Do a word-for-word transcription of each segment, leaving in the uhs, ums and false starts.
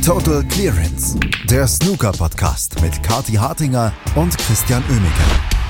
Total Clearance, der Snooker-Podcast mit Kathi Hartinger und Christian Oemeke.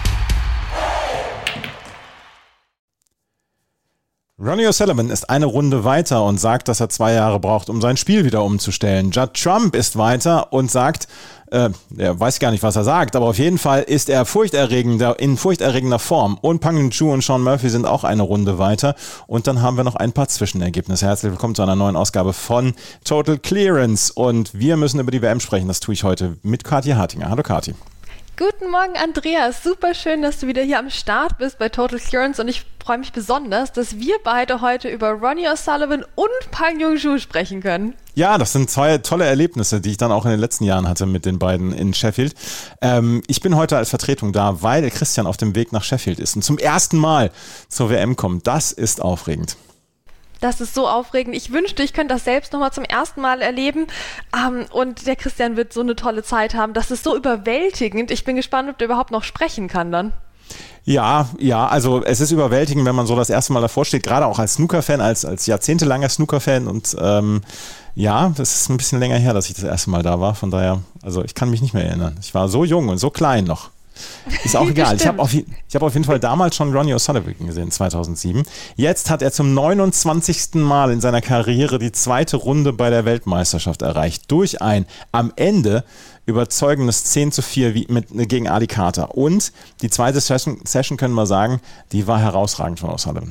Ronnie O'Sullivan ist eine Runde weiter und sagt, dass er zwei Jahre braucht, um sein Spiel wieder umzustellen. Judd Trump ist weiter und sagt, äh, er weiß gar nicht, was er sagt, aber auf jeden Fall ist er furchterregender, in furchterregender Form. Und Pang Yun-Ju und Shaun Murphy sind auch eine Runde weiter. Und dann haben wir noch ein paar Zwischenergebnisse. Herzlich willkommen zu einer neuen Ausgabe von Total Clearance. Und wir müssen über die W M sprechen. Das tue ich heute mit Kathi Hartinger. Hallo Kathi. Guten Morgen, Andreas. Super schön, dass du wieder hier am Start bist bei Total Clearance und ich freue mich besonders, dass wir beide heute über Ronnie O'Sullivan und Pang Yun-Ju sprechen können. Ja, das sind zwei tolle Erlebnisse, die ich dann auch in den letzten Jahren hatte mit den beiden in Sheffield. Ähm, ich bin heute als Vertretung da, weil Christian auf dem Weg nach Sheffield ist und zum ersten Mal zur W M kommt. Das ist aufregend. Das ist so aufregend. Ich wünschte, ich könnte das selbst nochmal zum ersten Mal erleben. Ähm, und der Christian wird so eine tolle Zeit haben. Das ist so überwältigend. Ich bin gespannt, ob der überhaupt noch sprechen kann dann. Ja, ja, also es ist überwältigend, wenn man so das erste Mal davor steht, gerade auch als Snooker-Fan, als, als jahrzehntelanger Snooker-Fan. Und ähm, ja, das ist ein bisschen länger her, dass ich das erste Mal da war. Von daher, also ich kann mich nicht mehr erinnern. Ich war so jung und so klein noch. Ist auch egal. Ich habe auf, ich hab auf jeden Fall damals schon Ronnie O'Sullivan gesehen, zweitausendsieben. Jetzt hat er zum neunundzwanzigsten Mal in seiner Karriere die zweite Runde bei der Weltmeisterschaft erreicht. Durch ein am Ende überzeugendes zehn zu vier wie mit, gegen Ali Carter. Und die zweite Session, Session können wir sagen, die war herausragend von O'Sullivan.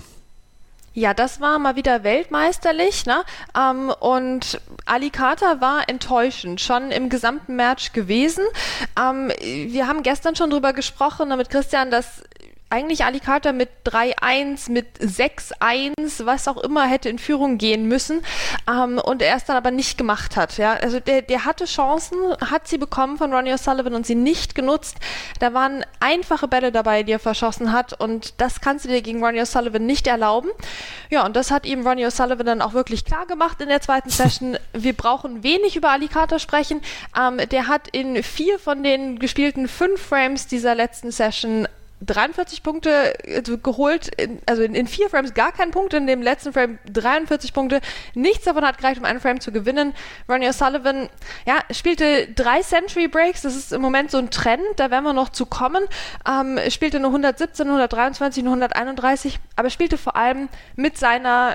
Ja, das war mal wieder weltmeisterlich, ne? Ähm, und Ali Carter war enttäuschend, schon im gesamten Match gewesen. Ähm, wir haben gestern schon drüber gesprochen mit Christian, dass eigentlich Ali Carter mit drei eins, mit sechs eins, was auch immer, hätte in Führung gehen müssen ähm, und er es dann aber nicht gemacht hat. Ja? Also der, der hatte Chancen, hat sie bekommen von Ronnie O'Sullivan und sie nicht genutzt. Da waren einfache Bälle dabei, die er verschossen hat und das kannst du dir gegen Ronnie O'Sullivan nicht erlauben. Ja, und das hat ihm Ronnie O'Sullivan dann auch wirklich klar gemacht in der zweiten Session. Wir brauchen wenig über Ali Carter sprechen. Ähm, der hat in vier von den gespielten fünf Frames dieser letzten Session dreiundvierzig Punkte geholt, also in, in vier Frames gar keinen Punkt, in dem letzten Frame dreiundvierzig Punkte. Nichts davon hat gereicht, um einen Frame zu gewinnen. Ronnie O'Sullivan, ja, spielte drei Century Breaks, das ist im Moment so ein Trend, da werden wir noch zu kommen. Ähm, spielte nur hundertsiebzehn, hundertdreiundzwanzig, nur hunderteinunddreißig, aber spielte vor allem mit seiner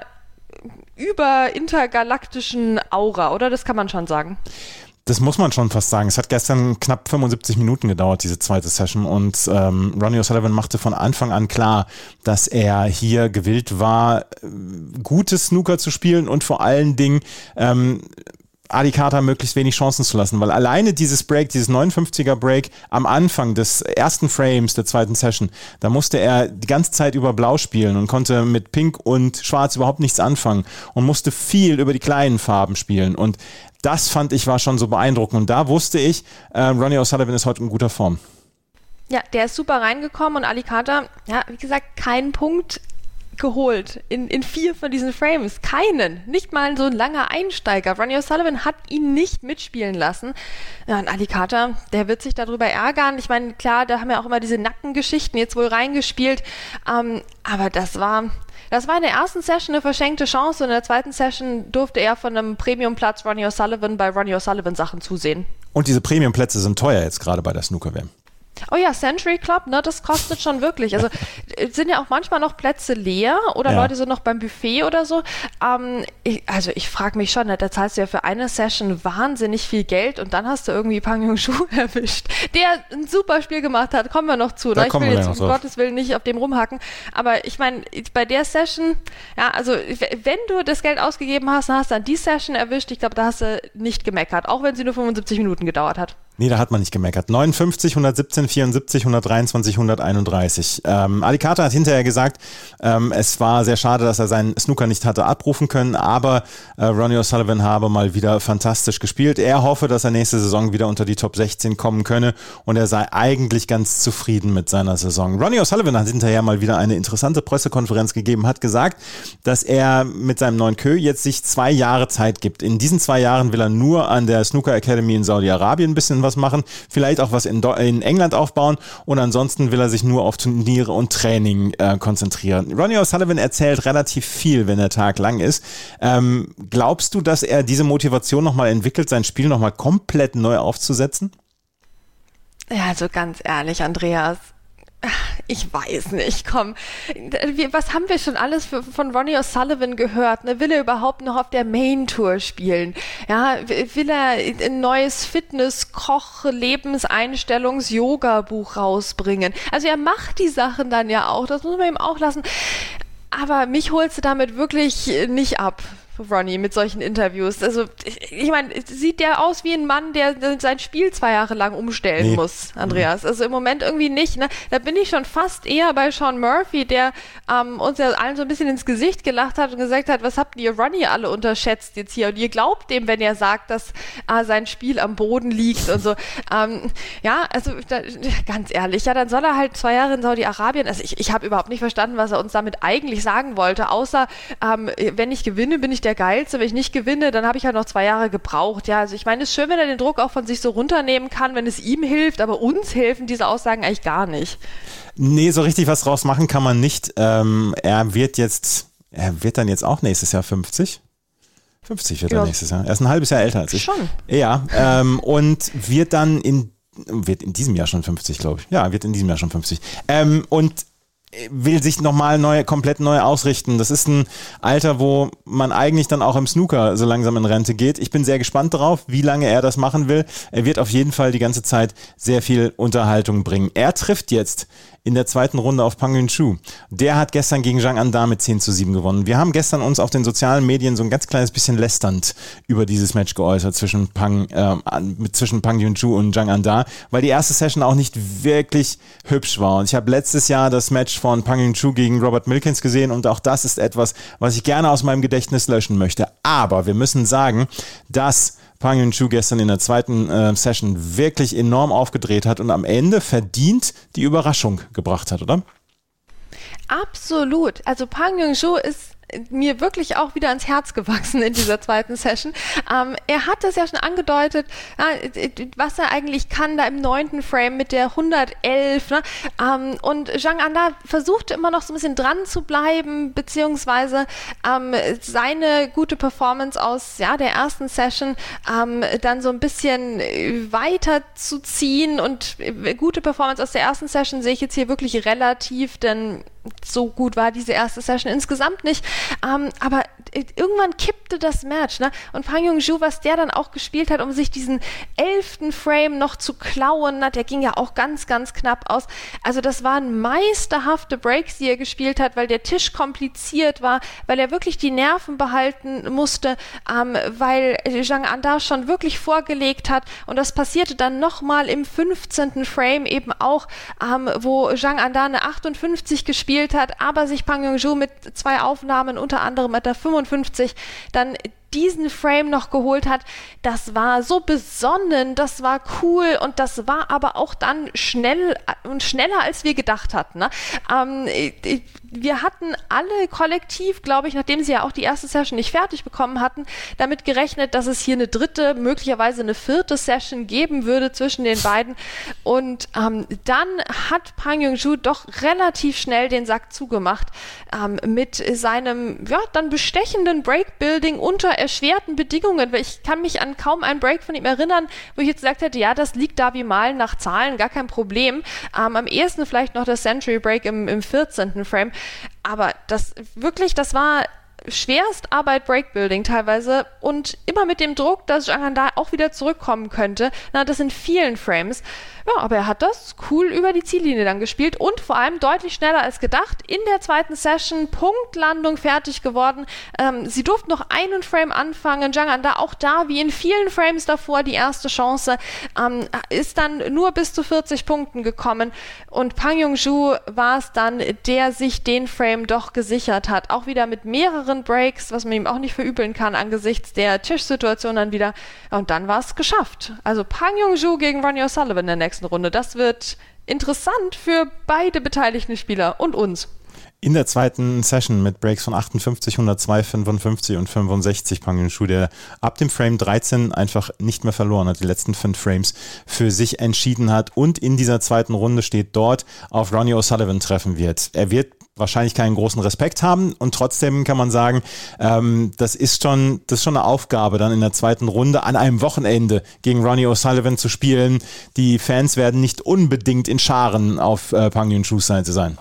über-intergalaktischen Aura, oder? Das kann man schon sagen. Das muss man schon fast sagen. Es hat gestern knapp fünfundsiebzig Minuten gedauert, diese zweite Session. Und ähm, Ronnie O'Sullivan machte von Anfang an klar, dass er hier gewillt war, gutes Snooker zu spielen und vor allen Dingen ähm, Ali Carter möglichst wenig Chancen zu lassen, weil alleine dieses Break, dieses neunundfünfziger Break am Anfang des ersten Frames der zweiten Session, da musste er die ganze Zeit über Blau spielen und konnte mit Pink und Schwarz überhaupt nichts anfangen und musste viel über die kleinen Farben spielen und das fand ich war schon so beeindruckend und da wusste ich, äh, Ronnie O'Sullivan ist heute in guter Form. Ja, der ist super reingekommen und Ali Carter, ja, wie gesagt, keinen Punkt geholt in, in vier von diesen Frames. Keinen. Nicht mal so ein langer Einsteiger. Ronnie O'Sullivan hat ihn nicht mitspielen lassen. Ja, und Ali Carter, der wird sich darüber ärgern. Ich meine, klar, da haben ja auch immer diese Nackengeschichten jetzt wohl reingespielt. Ähm, aber das war... Das war in der ersten Session eine verschenkte Chance und in der zweiten Session durfte er von einem Premiumplatz Ronnie O'Sullivan bei Ronnie O'Sullivan Sachen zusehen. Und diese Premiumplätze sind teuer jetzt gerade bei der Snooker-W M. Oh ja, Century Club, ne, das kostet schon wirklich. Also sind ja auch manchmal noch Plätze leer oder ja. Leute sind noch beim Buffet oder so. Ähm, ich, also ich frage mich schon, ne, da zahlst du ja für eine Session wahnsinnig viel Geld und dann hast du irgendwie Pang Yun-Ju erwischt, der ein super Spiel gemacht hat. Kommen wir noch zu. Ne? Ich will jetzt um Gottes Willen nicht auf dem rumhacken. Aber ich meine, bei der Session, ja, also wenn du das Geld ausgegeben hast, dann hast du dann die Session erwischt. Ich glaube, da hast du nicht gemeckert, auch wenn sie nur fünfundsiebzig Minuten gedauert hat. Nee, da hat man nicht gemeckert. neunundfünfzig, hundertsiebzehn, vierundsiebzig, hundertdreiundzwanzig, hunderteinunddreißig. Ähm, Ali Carter hat hinterher gesagt, ähm, es war sehr schade, dass er seinen Snooker nicht hatte abrufen können, aber äh, Ronnie O'Sullivan habe mal wieder fantastisch gespielt. Er hoffe, dass er nächste Saison wieder unter die Top sechzehn kommen könne und er sei eigentlich ganz zufrieden mit seiner Saison. Ronnie O'Sullivan hat hinterher mal wieder eine interessante Pressekonferenz gegeben, hat gesagt, dass er mit seinem neuen Kö jetzt sich zwei Jahre Zeit gibt. In diesen zwei Jahren will er nur an der Snooker Academy in Saudi-Arabien ein bisschen was was machen, vielleicht auch was in, Do- in England aufbauen und ansonsten will er sich nur auf Turniere und Training äh, konzentrieren. Ronnie O'Sullivan erzählt relativ viel, wenn der Tag lang ist. Ähm, glaubst du, dass er diese Motivation nochmal entwickelt, sein Spiel nochmal komplett neu aufzusetzen? Ja, also ganz ehrlich, Andreas, ich weiß nicht, komm, was haben wir schon alles für, von Ronnie O'Sullivan gehört? Ne? Will er überhaupt noch auf der Main-Tour spielen? Ja, will er ein neues Fitness-, Koch-, Lebenseinstellungs-, Yoga-Buch rausbringen? Also er macht die Sachen dann ja auch, das muss man ihm auch lassen. Aber mich holst du damit wirklich nicht ab, Ronnie, mit solchen Interviews. Also, ich meine, sieht der aus wie ein Mann, der sein Spiel zwei Jahre lang umstellen nee. muss, Andreas. Also im Moment irgendwie nicht. Ne? Da bin ich schon fast eher bei Sean Murphy, der ähm, uns ja allen so ein bisschen ins Gesicht gelacht hat und gesagt hat, was habt ihr Ronnie alle unterschätzt jetzt hier? Und ihr glaubt dem, wenn er sagt, dass äh, sein Spiel am Boden liegt und so. Ähm, ja, also da, ganz ehrlich, ja, dann soll er halt zwei Jahre in Saudi-Arabien, also ich, ich habe überhaupt nicht verstanden, was er uns damit eigentlich sagen wollte, außer ähm, wenn ich gewinne, bin ich der Geilste, wenn ich nicht gewinne, dann habe ich halt noch zwei Jahre gebraucht. Ja, also ich meine, es ist schön, wenn er den Druck auch von sich so runternehmen kann, wenn es ihm hilft, aber uns helfen diese Aussagen eigentlich gar nicht. Nee, so richtig was draus machen kann man nicht. Ähm, er wird jetzt, er wird dann jetzt auch nächstes Jahr fünfzig. fünfzig wird ja. er nächstes Jahr. Er ist ein halbes Jahr älter als ich. Schon. Ja, ähm, und wird dann in, wird in diesem Jahr schon fünfzig, glaube ich. Ja, wird in diesem Jahr schon fünfzig. Ähm, und will sich nochmal neu, komplett neu ausrichten. Das ist ein Alter, wo man eigentlich dann auch im Snooker so langsam in Rente geht. Ich bin sehr gespannt darauf, wie lange er das machen will. Er wird auf jeden Fall die ganze Zeit sehr viel Unterhaltung bringen. Er trifft jetzt in der zweiten Runde auf Pang Yun-Chu. Der hat gestern gegen Zhang Anda mit zehn zu sieben gewonnen. Wir haben gestern uns auf den sozialen Medien so ein ganz kleines bisschen lästernd über dieses Match geäußert zwischen Pang, äh, zwischen Pang Yun-Chu und Zhang Anda, weil die erste Session auch nicht wirklich hübsch war. Und ich habe letztes Jahr das Match von Pang Yun-Chu gegen Robert Milkins gesehen und auch das ist etwas, was ich gerne aus meinem Gedächtnis löschen möchte. Aber wir müssen sagen, dass Pang Yun-Chu gestern in der zweiten äh, Session wirklich enorm aufgedreht hat und am Ende verdient die Überraschung gebracht hat, oder? Absolut. Also Pang Yun-Chu ist mir wirklich auch wieder ans Herz gewachsen in dieser zweiten Session. Ähm, er hat das ja schon angedeutet, äh, was er eigentlich kann da im neunten Frame mit der hundertelf. Ne? Ähm, und Zhang Anda versuchte immer noch so ein bisschen dran zu bleiben, beziehungsweise ähm, seine gute Performance aus ja, der ersten Session ähm, dann so ein bisschen weiter zu ziehen. Und gute Performance aus der ersten Session sehe ich jetzt hier wirklich relativ, denn so gut war diese erste Session insgesamt nicht. Ähm, aber irgendwann kippte das Match. Ne? Und Pang Yun-Chu, was der dann auch gespielt hat, um sich diesen elften Frame noch zu klauen, na, der ging ja auch ganz, ganz knapp aus. Also das waren meisterhafte Breaks, die er gespielt hat, weil der Tisch kompliziert war, weil er wirklich die Nerven behalten musste, ähm, weil Zhang Anda schon wirklich vorgelegt hat. Und das passierte dann nochmal im fünfzehnten Frame eben auch, ähm, wo Zhang Anda eine achtundfünfzig gespielt hat, aber sich Pang Yun-Chu mit zwei Aufnahmen, unter anderem mit der fünfundfünfzig, dann diesen Frame noch geholt hat. Das war so besonnen, das war cool und das war aber auch dann schnell und schneller, als wir gedacht hatten. Ne? Ähm, wir hatten alle kollektiv, glaube ich, nachdem sie ja auch die erste Session nicht fertig bekommen hatten, damit gerechnet, dass es hier eine dritte, möglicherweise eine vierte Session geben würde zwischen den beiden. Und ähm, dann hat Pang Yun-Chu doch relativ schnell den Sack zugemacht ähm, mit seinem ja dann bestechenden Breakbuilding unter erschwerten Bedingungen, weil ich kann mich an kaum einen Break von ihm erinnern, wo ich jetzt gesagt hätte, ja, das liegt da wie Malen nach Zahlen, gar kein Problem. Ähm, am ehesten vielleicht noch der Century Break im, im vierzehnten Frame, aber das wirklich, das war Schwerstarbeit Breakbuilding teilweise und immer mit dem Druck, dass Zhang Anda auch wieder zurückkommen könnte. Na, das in vielen Frames. Ja, aber er hat das cool über die Ziellinie dann gespielt und vor allem deutlich schneller als gedacht. In der zweiten Session Punktlandung fertig geworden. Ähm, sie durften noch einen Frame anfangen. Zhang Anda auch da, wie in vielen Frames davor, die erste Chance. Ähm, ist dann nur bis zu vierzig Punkten gekommen und Pang Yun-Chu war es dann, der sich den Frame doch gesichert hat. Auch wieder mit mehreren Breaks, was man ihm auch nicht verübeln kann angesichts der Tischsituation dann wieder. Und dann war es geschafft. Also Pang Yun-Chu gegen Ronnie O'Sullivan in der nächsten Runde. Das wird interessant für beide beteiligten Spieler und uns. In der zweiten Session mit Breaks von achtundfünfzig, hundertzwei, fünfundfünfzig und fünfundsechzig Pang Yunshu, der ab dem Frame dreizehn einfach nicht mehr verloren hat, die letzten fünf Frames für sich entschieden hat und in dieser zweiten Runde steht dort auf Ronnie O'Sullivan treffen wird. Er wird wahrscheinlich keinen großen Respekt haben und trotzdem kann man sagen, ähm, das ist schon, das ist schon eine Aufgabe, dann in der zweiten Runde an einem Wochenende gegen Ronnie O'Sullivan zu spielen. Die Fans werden nicht unbedingt in Scharen auf äh, Pang Yunshus Seite sein.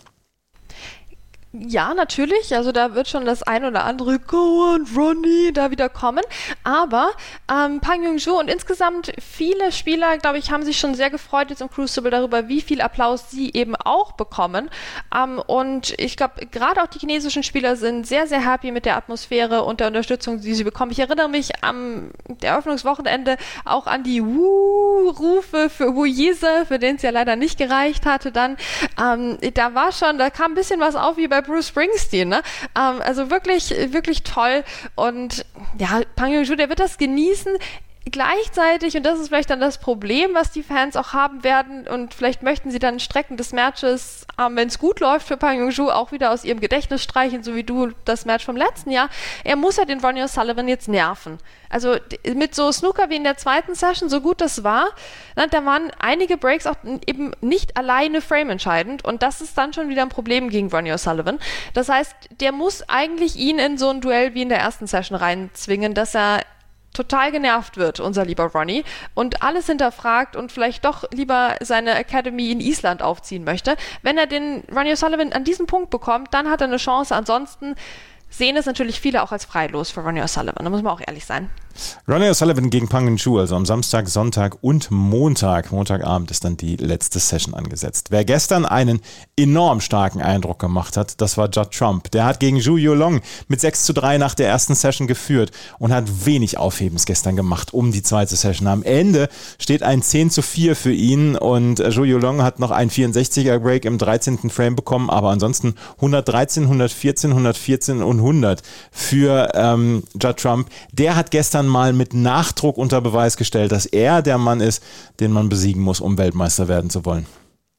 Ja, natürlich. Also da wird schon das ein oder andere Go on, Ronnie, da wieder kommen. Aber ähm, Pang Yunshu und insgesamt viele Spieler, glaube ich, haben sich schon sehr gefreut jetzt im Crucible darüber, wie viel Applaus sie eben auch bekommen. Ähm, und ich glaube, gerade auch die chinesischen Spieler sind sehr, sehr happy mit der Atmosphäre und der Unterstützung, die sie bekommen. Ich erinnere mich am Eröffnungswochenende auch an die Wuh-Rufe für Wu Yise, für den es ja leider nicht gereicht hatte dann. Ähm, da war schon, da kam ein bisschen was auf wie bei Bruce Springsteen, ne? Ähm, also wirklich, wirklich toll und ja, Pang Yunshu, der wird das genießen. Gleichzeitig, und das ist vielleicht dann das Problem, was die Fans auch haben werden und vielleicht möchten sie dann Strecken des Matches, ähm, wenn es gut läuft für Pang Yunshu, auch wieder aus ihrem Gedächtnis streichen, so wie du das Match vom letzten Jahr. Er muss ja den Ronnie O'Sullivan jetzt nerven. Also mit so Snooker wie in der zweiten Session, so gut das war, na, da waren einige Breaks auch eben nicht alleine frame-entscheidend und das ist dann schon wieder ein Problem gegen Ronnie O'Sullivan. Das heißt, der muss eigentlich ihn in so ein Duell wie in der ersten Session reinzwingen, dass er total genervt wird, unser lieber Ronnie, und alles hinterfragt und vielleicht doch lieber seine Academy in Island aufziehen möchte. Wenn er den Ronnie O'Sullivan an diesem Punkt bekommt, dann hat er eine Chance. Ansonsten sehen es natürlich viele auch als freilos für Ronnie O'Sullivan. Da muss man auch ehrlich sein. Ronnie O'Sullivan gegen Pang Yunshu, also am Samstag, Sonntag und Montag. Montagabend ist dann die letzte Session angesetzt. Wer gestern einen enorm starken Eindruck gemacht hat, das war Judd Trump. Der hat gegen Zhu Yulong mit sechs zu drei nach der ersten Session geführt und hat wenig Aufhebens gestern gemacht um die zweite Session. Am Ende steht ein zehn zu vier für ihn und Zhu Yulong hat noch einen vierundsechziger Break im dreizehnten Frame bekommen, aber ansonsten hundertdreizehn, hundertvierzehn, hundertvierzehn und hundert für ähm, Judd Trump. Der hat gestern mal mit Nachdruck unter Beweis gestellt, dass er der Mann ist, den man besiegen muss, um Weltmeister werden zu wollen.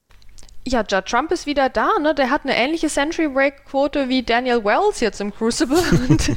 Ja, Judd Trump ist wieder da, ne? Der hat eine ähnliche Century-Break-Quote wie Daniel Wells jetzt im Crucible und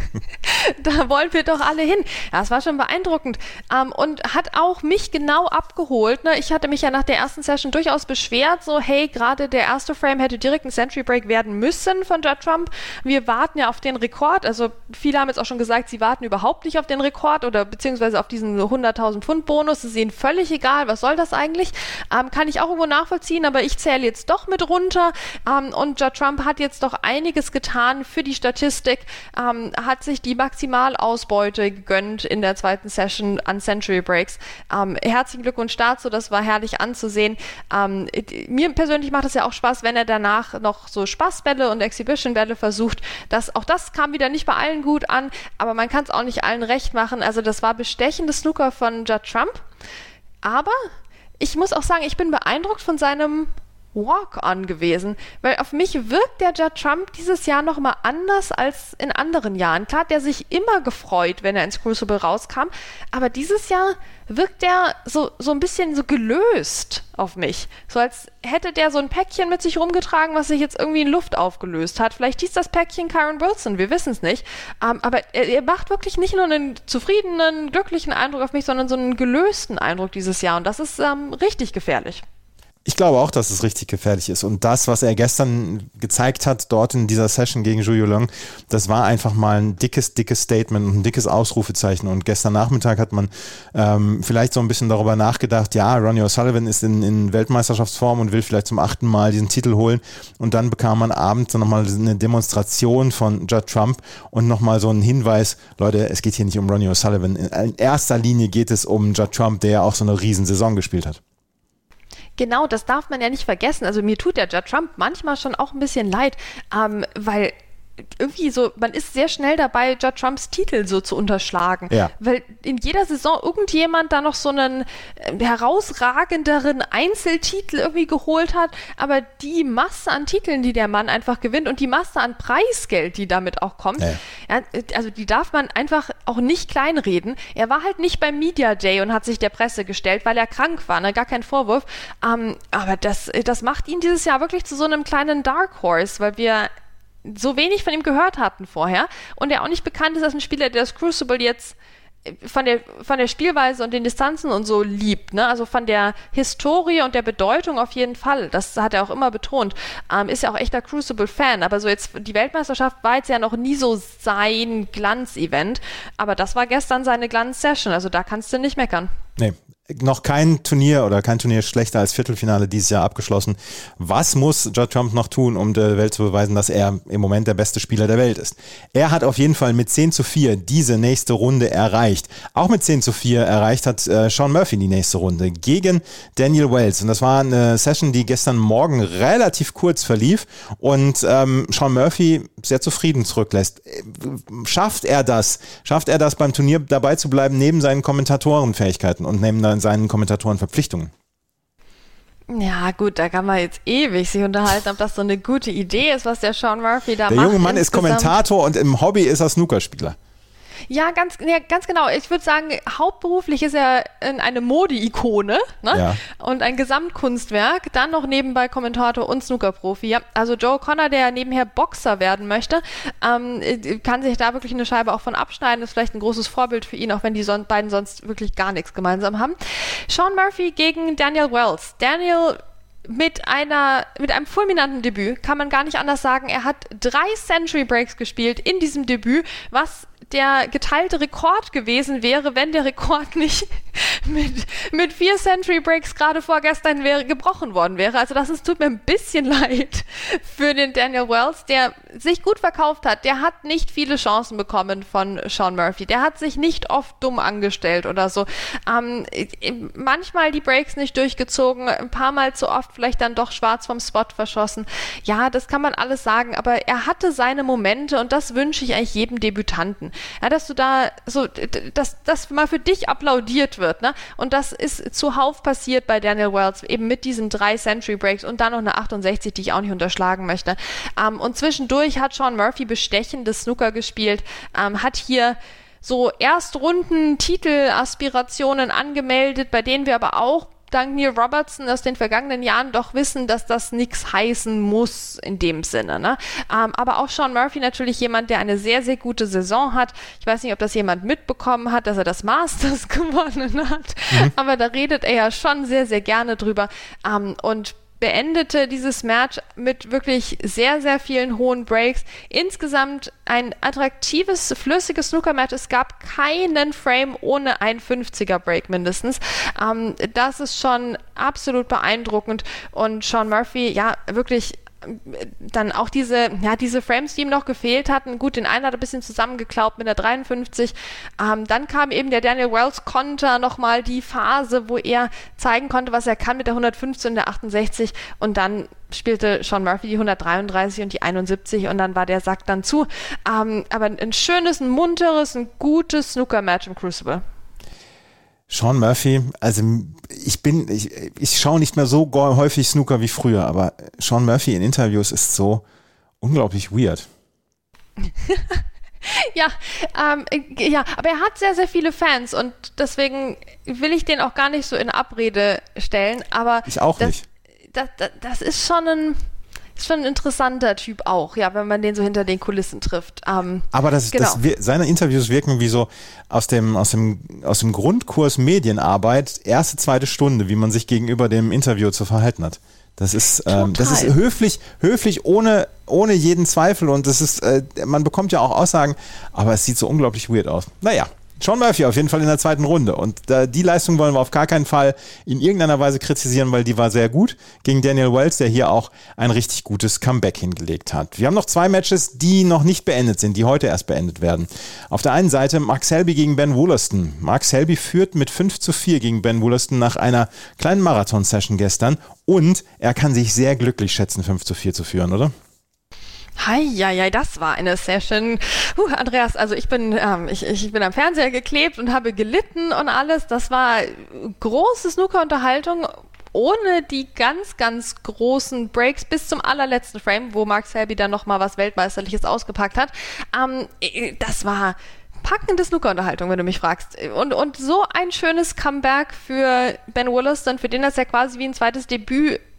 da wollen wir doch alle hin. Ja, es war schon beeindruckend ähm, und hat auch mich genau abgeholt. Ne? Ich hatte mich ja nach der ersten Session durchaus beschwert, so hey, gerade der erste Frame hätte direkt ein Century-Break werden müssen von Judd Trump. Wir warten ja auf den Rekord, also viele haben jetzt auch schon gesagt, sie warten überhaupt nicht auf den Rekord oder beziehungsweise auf diesen hunderttausend Pfund Bonus. Es ist ihnen völlig egal, was soll das eigentlich? Ähm, kann ich auch irgendwo nachvollziehen, aber ich zähle jetzt doch mit runter ähm, und Judd Trump hat jetzt doch einiges getan für die Statistik, ähm, hat sich die Maximalausbeute gegönnt in der zweiten Session an Century Breaks. Ähm, herzlichen Glückwunsch dazu, das war herrlich anzusehen. Ähm, mir persönlich macht es ja auch Spaß, wenn er danach noch so Spaßbälle und Exhibition-Bälle versucht. Das, auch das kam wieder nicht bei allen gut an, aber man kann es auch nicht allen recht machen. Also das war bestechendes Snooker von Judd Trump, aber ich muss auch sagen, ich bin beeindruckt von seinem Walk-on gewesen, weil auf mich wirkt der Judd Trump dieses Jahr nochmal anders als in anderen Jahren. Klar hat er sich immer gefreut, wenn er ins Crucible rauskam, aber dieses Jahr wirkt er so, so ein bisschen so gelöst auf mich. So als hätte der so ein Päckchen mit sich rumgetragen, was sich jetzt irgendwie in Luft aufgelöst hat. Vielleicht hieß das Päckchen Kyren Wilson, wir wissen es nicht. Ähm, aber er, er macht wirklich nicht nur einen zufriedenen, glücklichen Eindruck auf mich, sondern so einen gelösten Eindruck dieses Jahr und das ist ähm, richtig gefährlich. Ich glaube auch, dass es richtig gefährlich ist. Und das, was er gestern gezeigt hat, dort in dieser Session gegen Zhu Yulong, das war einfach mal ein dickes, dickes Statement und ein dickes Ausrufezeichen. Und gestern Nachmittag hat man ähm, vielleicht so ein bisschen darüber nachgedacht, ja, Ronnie O'Sullivan ist in, in Weltmeisterschaftsform und will vielleicht zum achten Mal diesen Titel holen. Und dann bekam man abends nochmal eine Demonstration von Judd Trump und nochmal so einen Hinweis, Leute, es geht hier nicht um Ronnie O'Sullivan. In erster Linie geht es um Judd Trump, der ja auch so eine Riesensaison gespielt hat. Genau, das darf man ja nicht vergessen. Also mir tut der Judd Trump manchmal schon auch ein bisschen leid, ähm, weil irgendwie so, man ist sehr schnell dabei, Judd Trumps Titel so zu unterschlagen. Ja. Weil in jeder Saison irgendjemand da noch so einen herausragenderen Einzeltitel irgendwie geholt hat, aber die Masse an Titeln, die der Mann einfach gewinnt und die Masse an Preisgeld, die damit auch kommt, ja. Ja, also die darf man einfach auch nicht kleinreden. Er war halt nicht beim Media Day und hat sich der Presse gestellt, weil er krank war, ne? Gar kein Vorwurf. Ähm, aber das, das macht ihn dieses Jahr wirklich zu so einem kleinen Dark Horse, weil wir so wenig von ihm gehört hatten vorher und er auch nicht bekannt ist als ein Spieler, der das Crucible jetzt von der, von der Spielweise und den Distanzen und so liebt, ne? Also von der Historie und der Bedeutung auf jeden Fall. Das hat er auch immer betont. Ähm, ist ja auch echter Crucible-Fan, aber so jetzt, die Weltmeisterschaft war jetzt ja noch nie so sein Glanzevent, aber das war gestern seine Glanz-Session, also da kannst du nicht meckern. Nee. Noch kein Turnier oder kein Turnier schlechter als Viertelfinale dieses Jahr abgeschlossen. Was muss Judd Trump noch tun, um der Welt zu beweisen, dass er im Moment der beste Spieler der Welt ist? Er hat auf jeden Fall mit zehn zu vier diese nächste Runde erreicht. Auch mit zehn zu vier erreicht hat äh, Shaun Murphy die nächste Runde gegen Daniel Wells. Und das war eine Session, die gestern Morgen relativ kurz verlief und ähm, Shaun Murphy sehr zufrieden zurücklässt. Schafft er das? Schafft er das, beim Turnier dabei zu bleiben, neben seinen Kommentatorenfähigkeiten und neben dann seinen Kommentatorenverpflichtungen? Ja gut, da kann man jetzt ewig sich unterhalten, ob das so eine gute Idee ist, was der Shaun Murphy da der macht. Der junge Mann ist Kommentator und im Hobby ist er Snookerspieler. Ja, ganz, ja, ganz genau. Ich würde sagen, hauptberuflich ist er eine Mode-Ikone, ne? Ja. Und ein Gesamtkunstwerk. Dann noch nebenbei Kommentator und Snookerprofi. Ja, also Joe Connor, der nebenher Boxer werden möchte, ähm, kann sich da wirklich eine Scheibe auch von abschneiden. Ist vielleicht ein großes Vorbild für ihn, auch wenn die son- beiden sonst wirklich gar nichts gemeinsam haben. Shaun Murphy gegen Daniel Wells. Daniel mit einer, mit einem fulminanten Debüt, kann man gar nicht anders sagen. Er hat drei Century Breaks gespielt in diesem Debüt, was der geteilte Rekord gewesen wäre, wenn der Rekord nicht mit, mit vier Century Breaks gerade vorgestern wäre, gebrochen worden wäre. Also das ist, tut mir ein bisschen leid für den Daniel Wells, der sich gut verkauft hat. Der hat nicht viele Chancen bekommen von Shaun Murphy. Der hat sich nicht oft dumm angestellt oder so. Ähm, manchmal die Breaks nicht durchgezogen, ein paar Mal zu oft vielleicht dann doch schwarz vom Spot verschossen. Ja, das kann man alles sagen, aber er hatte seine Momente und das wünsche ich eigentlich jedem Debütanten. Ja, dass du da so, dass das mal für dich applaudiert wird, ne? Und das ist zuhauf passiert bei Daniel Wells, eben mit diesen drei Century Breaks und dann noch eine achtundsechzig, die ich auch nicht unterschlagen möchte. Ähm, und zwischendurch hat Shaun Murphy bestechendes Snooker gespielt, ähm, hat hier so Erstrunden-Titel-Aspirationen angemeldet, bei denen wir aber auch dank Neil Robertson aus den vergangenen Jahren doch wissen, dass das nichts heißen muss in dem Sinne. Ne? Ähm, aber auch Shaun Murphy natürlich jemand, der eine sehr, sehr gute Saison hat. Ich weiß nicht, ob das jemand mitbekommen hat, dass er das Masters gewonnen hat, mhm. aber da redet er ja schon sehr, sehr gerne drüber. Ähm, und beendete dieses Match mit wirklich sehr, sehr vielen hohen Breaks. Insgesamt ein attraktives, flüssiges Snooker-Match. Es gab keinen Frame ohne ein fünfziger-Break mindestens. Ähm, das ist schon absolut beeindruckend. Und Shaun Murphy, ja, wirklich dann auch diese, ja, diese Frames, die ihm noch gefehlt hatten. Gut, den einen hat er ein bisschen zusammengeklaubt mit der dreiundfünfzig. Ähm, dann kam eben der Daniel Wells Konter, nochmal die Phase, wo er zeigen konnte, was er kann mit der hundertfünfzehn und der achtundsechzig. Und dann spielte Shaun Murphy die hundertdreiunddreißig und die einundsiebzig und dann war der Sack dann zu. Ähm, aber ein schönes, ein munteres, ein gutes Snooker-Match im Crucible. Shaun Murphy, also ich bin, ich, ich schaue nicht mehr so häufig Snooker wie früher, aber Shaun Murphy in Interviews ist so unglaublich weird. ja, ähm, ja, aber er hat sehr, sehr viele Fans und deswegen will ich den auch gar nicht so in Abrede stellen, aber ich auch das, nicht. Das, das, das ist schon ein Ist schon ein interessanter Typ auch, ja, wenn man den so hinter den Kulissen trifft. Ähm, Aber das, genau. das, seine Interviews wirken wie so aus dem, aus dem, aus dem Grundkurs Medienarbeit, erste, zweite Stunde, wie man sich gegenüber dem Interview zu verhalten hat. Das ist, ähm, das ist höflich, höflich ohne, ohne jeden Zweifel und das ist, äh, man bekommt ja auch Aussagen, aber es sieht so unglaublich weird aus. Naja. Shaun Murphy auf jeden Fall in der zweiten Runde und äh, die Leistung wollen wir auf gar keinen Fall in irgendeiner Weise kritisieren, weil die war sehr gut gegen Daniel Wells, der hier auch ein richtig gutes Comeback hingelegt hat. Wir haben noch zwei Matches, die noch nicht beendet sind, die heute erst beendet werden. Auf der einen Seite Mark Selby gegen Ben Wollaston. Mark Selby führt mit fünf zu vier gegen Ben Wollaston nach einer kleinen Marathon-Session gestern und er kann sich sehr glücklich schätzen, fünf zu vier zu führen, oder? Heieiei, das war eine Session. Uh, Andreas, also ich bin, ähm, ich, ich bin am Fernseher geklebt und habe gelitten und alles. Das war große Snooker-Unterhaltung ohne die ganz, ganz großen Breaks bis zum allerletzten Frame, wo Mark Selby dann nochmal was Weltmeisterliches ausgepackt hat. Ähm, das war packende Snooker-Unterhaltung, wenn du mich fragst. Und, und so ein schönes Comeback für Ben Wollaston, für den das ja quasi wie ein zweites Debüt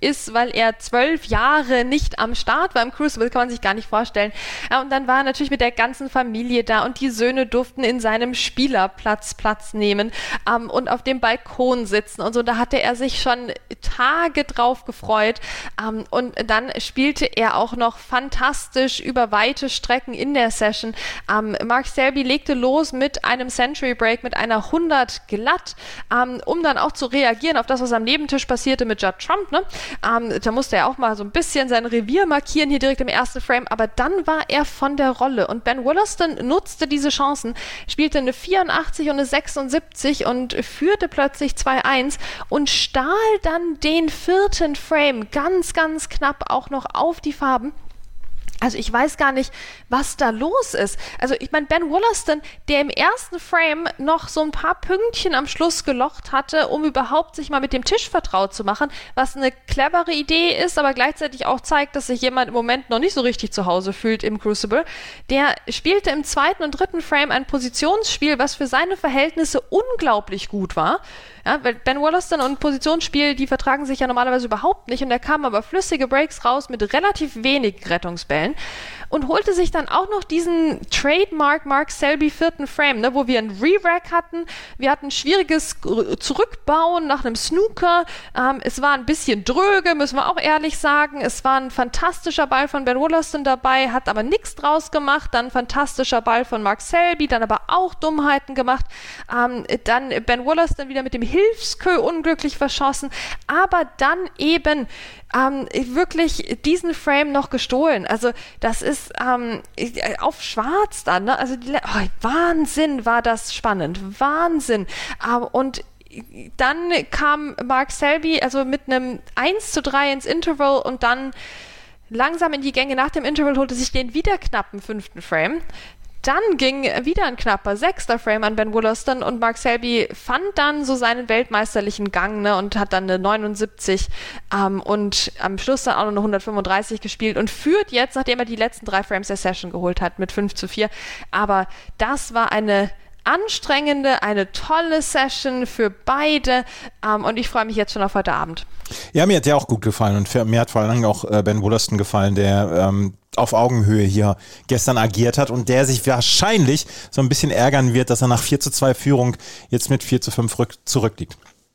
ist, weil er zwölf Jahre nicht am Start war im Crucible, kann man sich gar nicht vorstellen. Ja, und dann war er natürlich mit der ganzen Familie da und die Söhne durften in seinem Spielerplatz Platz nehmen ähm, und auf dem Balkon sitzen und so. Da hatte er sich schon Tage drauf gefreut ähm, und dann spielte er auch noch fantastisch über weite Strecken in der Session. Ähm, Mark Selby legte los mit einem Century Break, mit einer hundert glatt, ähm, um dann auch zu reagieren auf das, was am Nebentisch passierte mit Judd Trump. Ne? Ähm, da musste er auch mal so ein bisschen sein Revier markieren, hier direkt im ersten Frame, aber dann war er von der Rolle und Ben Wollaston nutzte diese Chancen, spielte eine vierundachtzig und eine sechsundsiebzig und führte plötzlich zwei eins und stahl dann den vierten Frame ganz, ganz knapp auch noch auf die Farben. Also ich weiß gar nicht, was da los ist. Also ich meine, Ben Wollaston, der im ersten Frame noch so ein paar Pünktchen am Schluss gelocht hatte, um überhaupt sich mal mit dem Tisch vertraut zu machen, was eine clevere Idee ist, aber gleichzeitig auch zeigt, dass sich jemand im Moment noch nicht so richtig zu Hause fühlt im Crucible. Der spielte im zweiten und dritten Frame ein Positionsspiel, was für seine Verhältnisse unglaublich gut war. Ja, weil Ben Wollaston und Positionsspiel, die vertragen sich ja normalerweise überhaupt nicht und er kam aber flüssige Breaks raus mit relativ wenig Rettungsbällen und holte sich dann auch noch diesen Trademark Mark Selby vierten Frame, ne, wo wir einen Re-Rack hatten, wir hatten schwieriges Zurückbauen nach einem Snooker, ähm, es war ein bisschen dröge, müssen wir auch ehrlich sagen, es war ein fantastischer Ball von Ben Wollaston dabei, hat aber nichts draus gemacht, dann ein fantastischer Ball von Mark Selby, dann aber auch Dummheiten gemacht, ähm, dann Ben Wollaston wieder mit dem Hilfskö unglücklich verschossen, aber dann eben ähm, wirklich diesen Frame noch gestohlen. Also das ist ähm, auf schwarz dann, ne? Also die, oh, Wahnsinn war das spannend, Wahnsinn. Ähm, und dann kam Mark Selby also mit einem eins zu drei ins Interval und dann langsam in die Gänge nach dem Interval holte sich den wieder knappen fünften Frame. Dann ging wieder ein knapper sechster Frame an Ben Wollaston und Mark Selby fand dann so seinen weltmeisterlichen Gang, ne, und hat dann eine neunundsiebzig ähm, und am Schluss dann auch noch eine hundertfünfunddreißig gespielt und führt jetzt, nachdem er die letzten drei Frames der Session geholt hat, mit fünf zu vier. Aber das war eine anstrengende, eine tolle Session für beide ähm, und ich freue mich jetzt schon auf heute Abend. Ja, mir hat der auch gut gefallen und für, mir hat vor allem auch äh, Ben Wollaston gefallen, der ähm, auf Augenhöhe hier gestern agiert hat und der sich wahrscheinlich so ein bisschen ärgern wird, dass er nach vier zu zwei Führung jetzt mit vier zu fünf rück, zurückliegt.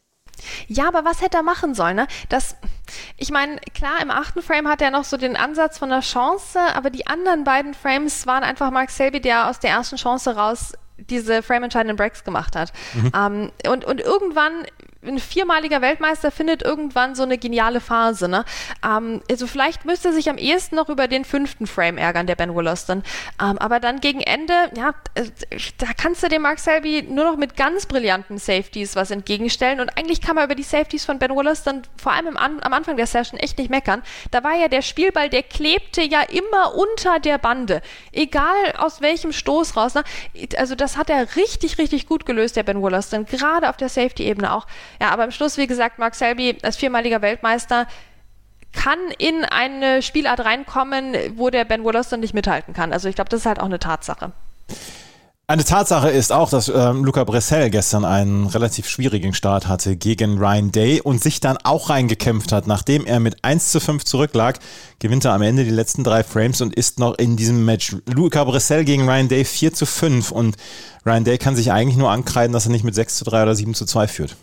Ja, aber was hätte er machen sollen? Ne? Das, ich meine, klar, im achten Frame hat er noch so den Ansatz von einer Chance, aber die anderen beiden Frames waren einfach Mark Selby, der aus der ersten Chance raus diese frame-entscheidenden Breaks gemacht hat. Mhm. Ähm, und, und irgendwann, ein viermaliger Weltmeister findet irgendwann so eine geniale Phase. Ne? Ähm, also vielleicht müsste er sich am ehesten noch über den fünften Frame ärgern, der Ben Wollaston. Ähm, aber dann gegen Ende, ja, da kannst du dem Mark Selby nur noch mit ganz brillanten Safeties was entgegenstellen. Und eigentlich kann man über die Safeties von Ben Wollaston vor allem im An- am Anfang der Session echt nicht meckern. Da war ja der Spielball, der klebte ja immer unter der Bande. Egal aus welchem Stoß raus. Ne? Also das hat er richtig, richtig gut gelöst, der Ben Wollaston. Gerade auf der Safety-Ebene auch. Ja, aber am Schluss, wie gesagt, Mark Selby als viermaliger Weltmeister kann in eine Spielart reinkommen, wo der Ben Wollaston nicht mithalten kann. Also ich glaube, das ist halt auch eine Tatsache. Eine Tatsache ist auch, dass ähm, Luca Bressel gestern einen relativ schwierigen Start hatte gegen Ryan Day und sich dann auch reingekämpft hat. Nachdem er mit eins zu fünf zurücklag, gewinnt er am Ende die letzten drei Frames und ist noch in diesem Match. Luca Bressel gegen Ryan Day vier zu fünf und Ryan Day kann sich eigentlich nur ankreiden, dass er nicht mit sechs zu drei oder sieben zu zwei führt.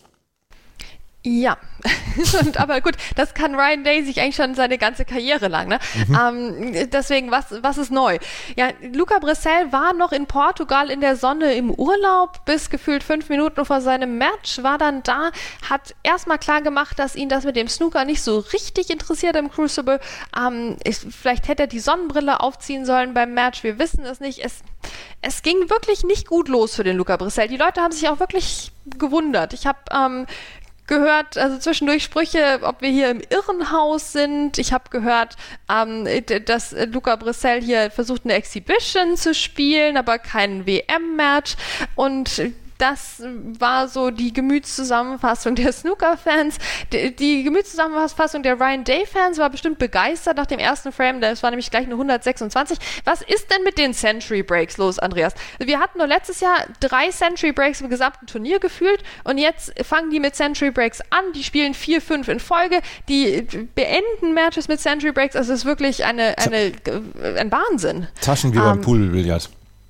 Ja, und, aber gut, das kann Ryan Day sich eigentlich schon seine ganze Karriere lang. Ne? Mhm. Ähm, deswegen, was, was ist neu? Ja, Luca Bressel war noch in Portugal in der Sonne im Urlaub bis gefühlt fünf Minuten vor seinem Match, war dann da, hat erstmal klar gemacht, dass ihn das mit dem Snooker nicht so richtig interessiert im Crucible. Ähm, ich, vielleicht hätte er die Sonnenbrille aufziehen sollen beim Match, wir wissen es nicht. Es, es ging wirklich nicht gut los für den Luca Bressel. Die Leute haben sich auch wirklich gewundert. Ich habe ähm, gehört, also zwischendurch Sprüche, ob wir hier im Irrenhaus sind. Ich habe gehört, ähm, dass Luca Bressel hier versucht, eine Exhibition zu spielen, aber kein W M-Match. Und das war so die Gemütszusammenfassung der Snooker-Fans. Die, die Gemütszusammenfassung der Ryan Day-Fans war bestimmt begeistert nach dem ersten Frame, das war nämlich gleich eine hundertsechsundzwanzig. Was ist denn mit den Century Breaks los, Andreas? Wir hatten nur letztes Jahr drei Century Breaks im gesamten Turnier gefühlt und jetzt fangen die mit Century Breaks an, die spielen vier, fünf in Folge, die beenden Matches mit Century Breaks, also es ist wirklich eine, eine, ein Wahnsinn. Taschen wie beim um, Poolbillard.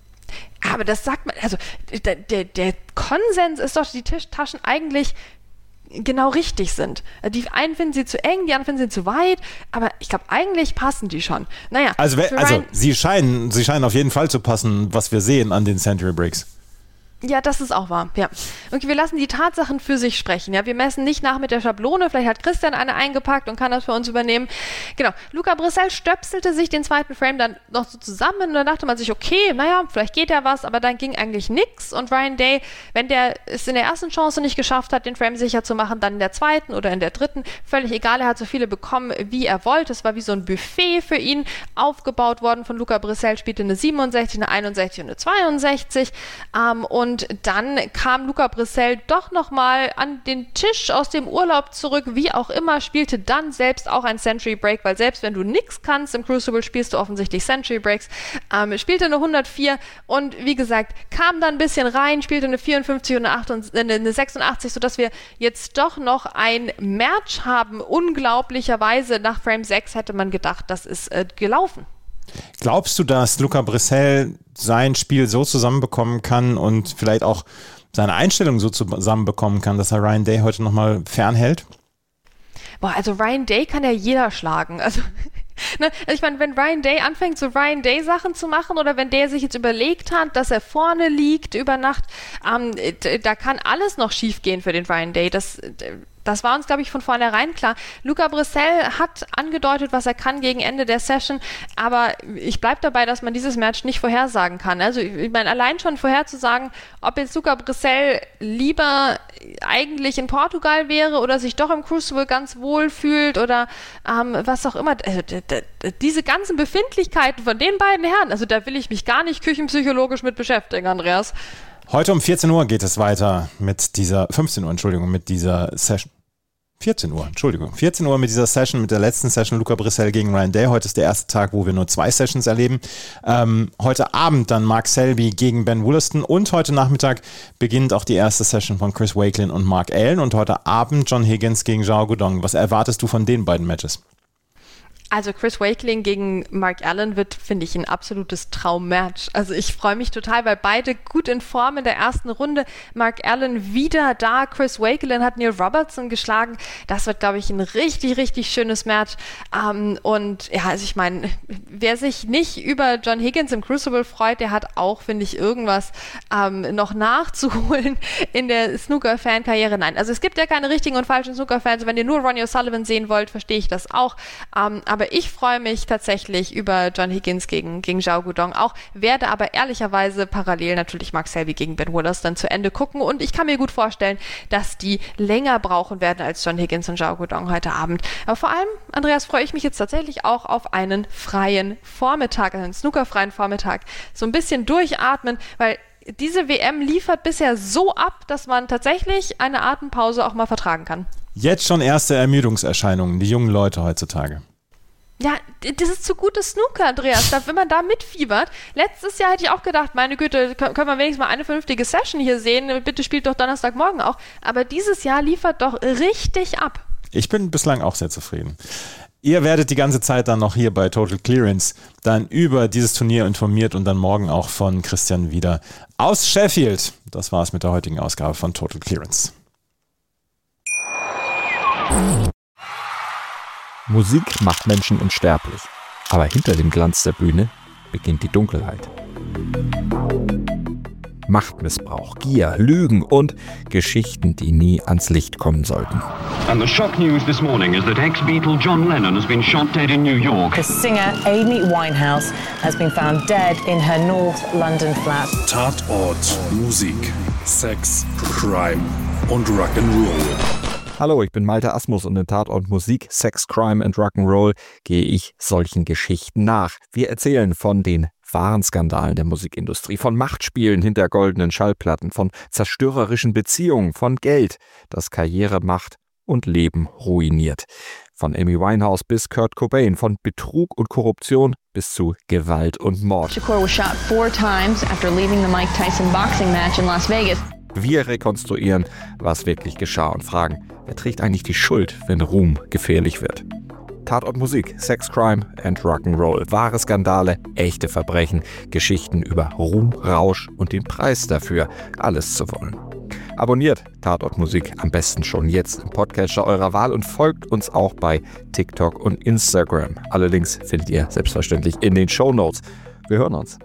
Aber das sagt man, also der, der, der Konsens ist doch, dass die Tischtaschen eigentlich genau richtig sind. Die einen finden sie zu eng, die anderen finden sie zu weit, aber ich glaube, eigentlich passen die schon. Naja. Also, also sie, scheinen, sie scheinen auf jeden Fall zu passen, was wir sehen an den Century Breaks. Ja, das ist auch wahr, ja. Okay, wir lassen die Tatsachen für sich sprechen, ja. Wir messen nicht nach mit der Schablone, vielleicht hat Christian eine eingepackt und kann das für uns übernehmen. Genau, Luca Brissell stöpselte sich den zweiten Frame dann noch so zusammen und dann dachte man sich, okay, naja, vielleicht geht ja was, aber dann ging eigentlich nichts und Ryan Day, wenn der es in der ersten Chance nicht geschafft hat, den Frame sicher zu machen, dann in der zweiten oder in der dritten, völlig egal, er hat so viele bekommen, wie er wollte. Es war wie so ein Buffet für ihn aufgebaut worden von Luca Brissell, spielte eine siebenundsechzig, eine einundsechzig und eine zweiundsechzig ähm, und Und dann kam Luca Brissell doch nochmal an den Tisch aus dem Urlaub zurück, wie auch immer, spielte dann selbst auch ein Century Break, weil selbst wenn du nichts kannst, im Crucible spielst du offensichtlich Century Breaks, ähm, spielte eine hundertvier und wie gesagt, kam dann ein bisschen rein, spielte eine vierundfünfzig und eine, achtundachtzig, eine sechsundachtzig, sodass wir jetzt doch noch ein Match haben. Unglaublicherweise nach Frame sechs hätte man gedacht, das ist äh, gelaufen. Glaubst du, dass Luca Brissell sein Spiel so zusammenbekommen kann und vielleicht auch seine Einstellung so zusammenbekommen kann, dass er Ryan Day heute nochmal fernhält? Boah, also Ryan Day kann ja jeder schlagen. Also, ne, ich meine, wenn Ryan Day anfängt, so Ryan Day Sachen zu machen oder wenn der sich jetzt überlegt hat, dass er vorne liegt über Nacht, ähm, da kann alles noch schief gehen für den Ryan Day. Das Das war uns, glaube ich, von vornherein klar. Luca Brissell hat angedeutet, was er kann gegen Ende der Session, aber ich bleibe dabei, dass man dieses Match nicht vorhersagen kann. Also ich meine, allein schon vorherzusagen, ob jetzt Luca Brissell lieber eigentlich in Portugal wäre oder sich doch im Crucible ganz wohl fühlt oder ähm, was auch immer. Also, d- d- diese ganzen Befindlichkeiten von den beiden Herren, also da will ich mich gar nicht küchenpsychologisch mit beschäftigen, Andreas. Heute um vierzehn Uhr geht es weiter mit dieser, fünfzehn Uhr, Entschuldigung, mit dieser Session. vierzehn Uhr, Entschuldigung. vierzehn Uhr mit dieser Session, mit der letzten Session Luca Brissell gegen Ryan Day. Heute ist der erste Tag, wo wir nur zwei Sessions erleben. Ähm, heute Abend dann Mark Selby gegen Ben Wollaston und heute Nachmittag beginnt auch die erste Session von Chris Wakelin und Mark Allen und heute Abend John Higgins gegen Zhao Guodong. Was erwartest du von den beiden Matches? Also Chris Wakelin gegen Mark Allen wird, finde ich, ein absolutes Traummatch. Also ich freue mich total, weil beide gut in Form in der ersten Runde. Mark Allen wieder da. Chris Wakelin hat Neil Robertson geschlagen. Das wird, glaube ich, ein richtig, richtig schönes Match. Ähm, und ja, also ich meine, wer sich nicht über John Higgins im Crucible freut, der hat auch, finde ich, irgendwas ähm, noch nachzuholen in der Snooker-Fan-Karriere. Nein, also es gibt ja keine richtigen und falschen Snooker-Fans. Wenn ihr nur Ronnie O'Sullivan sehen wollt, verstehe ich das auch. Ähm, aber ich freue mich tatsächlich über John Higgins gegen, gegen Zhao Guodong auch, werde aber ehrlicherweise parallel natürlich Mark Selby gegen Ben Wollaston zu Ende gucken und ich kann mir gut vorstellen, dass die länger brauchen werden als John Higgins und Zhao Guodong heute Abend. Aber vor allem, Andreas, freue ich mich jetzt tatsächlich auch auf einen freien Vormittag, einen snookerfreien Vormittag. So ein bisschen durchatmen, weil diese W M liefert bisher so ab, dass man tatsächlich eine Atempause auch mal vertragen kann. Jetzt schon erste Ermüdungserscheinungen, die jungen Leute heutzutage. Ja, das ist zu gutes Snooker, Andreas, da, wenn man da mitfiebert. Letztes Jahr hätte ich auch gedacht, meine Güte, können wir wenigstens mal eine vernünftige Session hier sehen, bitte spielt doch Donnerstagmorgen auch. Aber dieses Jahr liefert doch richtig ab. Ich bin bislang auch sehr zufrieden. Ihr werdet die ganze Zeit dann noch hier bei Total Clearance dann über dieses Turnier informiert und dann morgen auch von Christian wieder aus Sheffield. Das war es mit der heutigen Ausgabe von Total Clearance. Musik macht Menschen unsterblich, aber hinter dem Glanz der Bühne beginnt die Dunkelheit. Machtmissbrauch, Gier, Lügen und Geschichten, die nie ans Licht kommen sollten. And the shock news this morning is that ex-Beatle John Lennon has been shot dead in New York. The singer Amy Winehouse has been found dead in her North London flat. Tatort, Musik, Sex, Crime und Rock'n'Roll. Hallo, ich bin Malte Asmus und in Tatort Musik, Sex, Crime and Rock'n'Roll gehe ich solchen Geschichten nach. Wir erzählen von den wahren Skandalen der Musikindustrie, von Machtspielen hinter goldenen Schallplatten, von zerstörerischen Beziehungen, von Geld, das Karriere, Macht und Leben ruiniert. Von Amy Winehouse bis Kurt Cobain, von Betrug und Korruption bis zu Gewalt und Mord. Shakur was shot four times after leaving the Mike Tyson boxing match in Las Vegas. Wir rekonstruieren, was wirklich geschah und fragen, wer trägt eigentlich die Schuld, wenn Ruhm gefährlich wird? Tatort Musik, Sex, Crime and Rock'n'Roll. Wahre Skandale, echte Verbrechen, Geschichten über Ruhm, Rausch und den Preis dafür, alles zu wollen. Abonniert Tatort Musik am besten schon jetzt im Podcatcher eurer Wahl und folgt uns auch bei TikTok und Instagram. Alle Links findet ihr selbstverständlich in den Shownotes. Wir hören uns.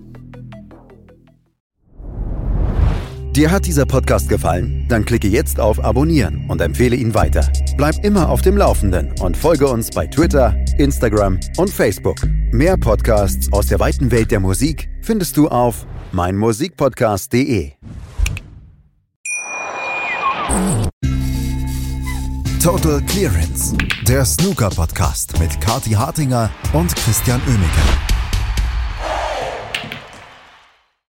Dir hat dieser Podcast gefallen? Dann klicke jetzt auf Abonnieren und empfehle ihn weiter. Bleib immer auf dem Laufenden und folge uns bei Twitter, Instagram und Facebook. Mehr Podcasts aus der weiten Welt der Musik findest du auf meinmusikpodcast punkt de. Total Clearance, der Snooker-Podcast mit Kathi Hartinger und Christian Oemeke.